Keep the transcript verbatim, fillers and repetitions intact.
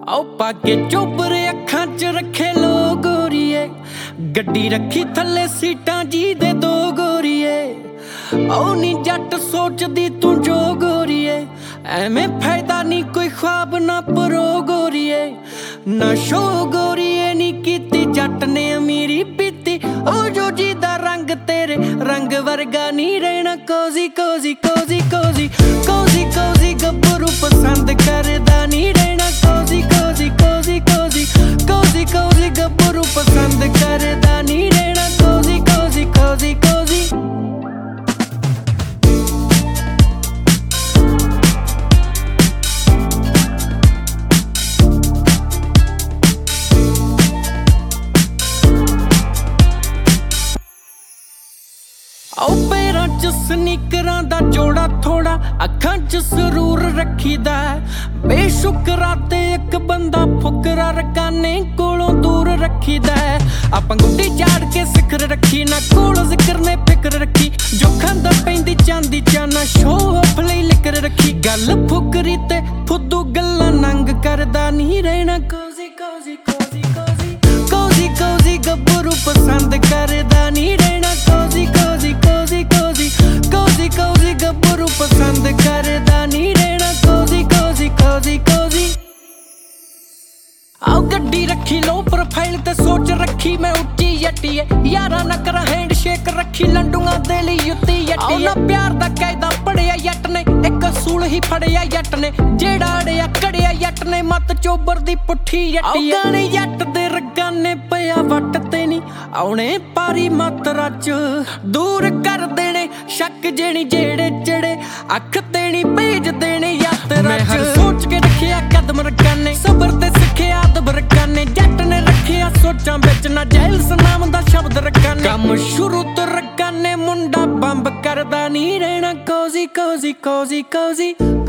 आओ पाके चोबरे अखां च रखे लो गोरीए, गड्डी रखी थले सीटां जी दे दो गोरीए। आओ नी जट सोचदी तू जो गोरीए, एवें फायदा नी कोई ख्वाब ना परो गोरीए। ना शो गोरीए नी कीती जट ने अमीरी पीती, ओ जो जी दा रंग तेरे रंग वर्गा नी रहना। कोजी कोजी कोजी कोजी कोजी कोजी गब्बरू पसंद करदा नी रहना। कोजी कोजी कोजी कोजी कोजी कोजी गब्बरू पसंद करदा नी रहना। कोजी कोजी कोजी कोजी आओ पैरां च सनीकरां दा जोड़ा थोड़ा, अखां च सरूर रखीदा है बेशुकरा ते एक बंदा फुकरा रकाने कोलों दूर रखीदा है। आपां गुड्डी झाड़ के सिखर रखी ना कोल जिक्र ने फिक्र रखी, जो खांदा पैंदी चांदी चाना शो ऑफ लई लिकर रखी। गल फुकरी ते फुद्दू गल्लां नंग करदा नहीं रहना। कोजी कोजी कोजी कोजी कोजी कोजी गब्बरू पसंद करदा नहीं रहना। कोजी कोजी कोजी कोजी कोजी कोजी गब्बरू पसंद करदा नहीं रहना। कोजी कोजी कोजी कोजी आओ गड्डी रखी लो प्रोफाइल ते सोच रखी मैं उच्ची यट्टी है। यारा ना करा हैंड शेक रखी लंडूआ दे ली युत्ती यट्टी है। ना प्यार दा कायदा पढ़िया यट ने, एक असूल ही फड़िया यट ने, जेड़ा अड़िया कड़िया यट ने, मत चोबर दी पुट्ठी यट्टी है। गाने यट दे रगाने पिया वट ते नी औने पारी मात्रा च दूर कर देने शक जेनी जेड़े जेड़े अख तेनी भेज देने यात्रा च। सोच के रखिया कदम रगाने सबर ते सिखिया दब रगाने, जट ने रखिया सोचां बिच ना जैल सनाम दा शब्द रगाने। कम शुरू तो रगाने मुंडा बंब करदा नहीं रहना। कोजी कोजी कोजी कोजी